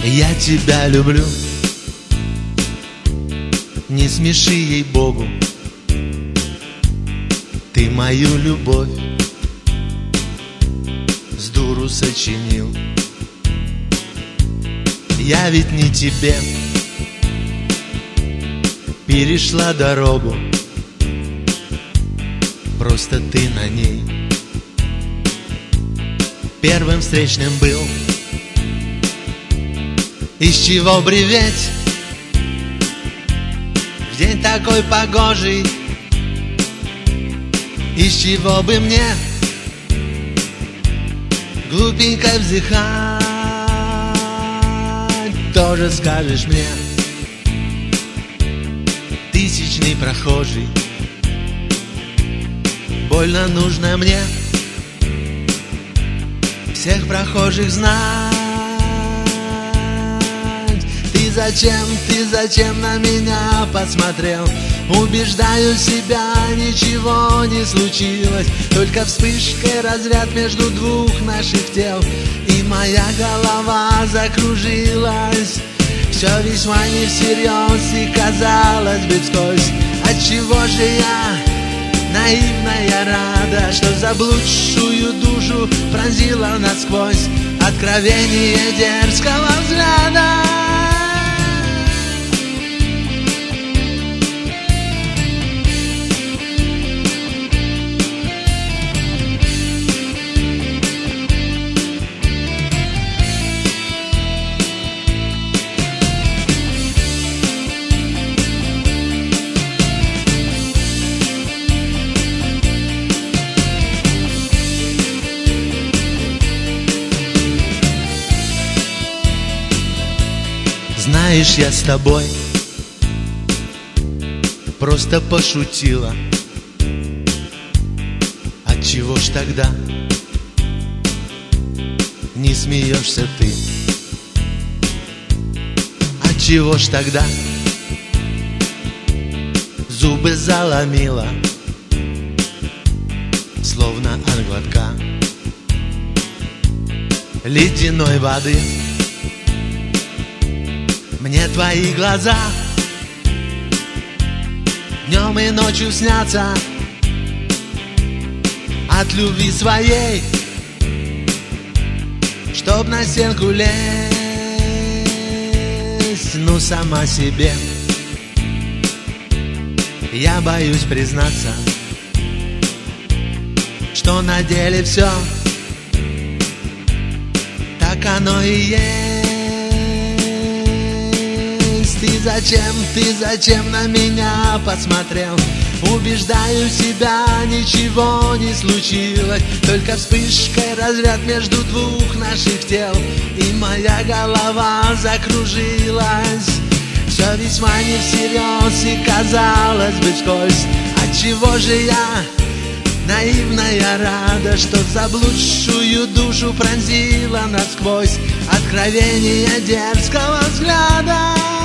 Я тебя люблю, не смеши ей-богу, ты мою любовь с дуру сочинил. Я ведь не тебе перешла дорогу, просто ты на ней первым встречным был. Из чего бреветь в день такой погожий? Из чего бы мне глупенько вздыхать? Тоже скажешь мне, тысячный прохожий, больно нужно мне всех прохожих знать. Ты зачем на меня посмотрел? Убеждаю себя, ничего не случилось, только вспышкой разряд между двух наших тел, и моя голова закружилась. Все весьма не всерьез и казалось бы вскользь. Отчего же я, наивная, рада, что заблудшую душу пронзила насквозь откровение дерзкого взгляда? Знаешь, я с тобой просто пошутила. Отчего ж тогда не смеешься ты? Отчего ж тогда зубы заломила, словно от глотка ледяной воды? Мне твои глаза днем и ночью снятся от любви своей, чтоб на стенку лезть. Ну, сама себе я боюсь признаться, что на деле все так оно и есть. Ты зачем на меня посмотрел? Убеждаю себя, ничего не случилось, только вспышкой разряд между двух наших тел, и моя голова закружилась. Все весьма не всерьез и казалось бы вскользь. Отчего же я, наивная, рада, что заблудшую душу пронзила насквозь откровение дерзкого взгляда?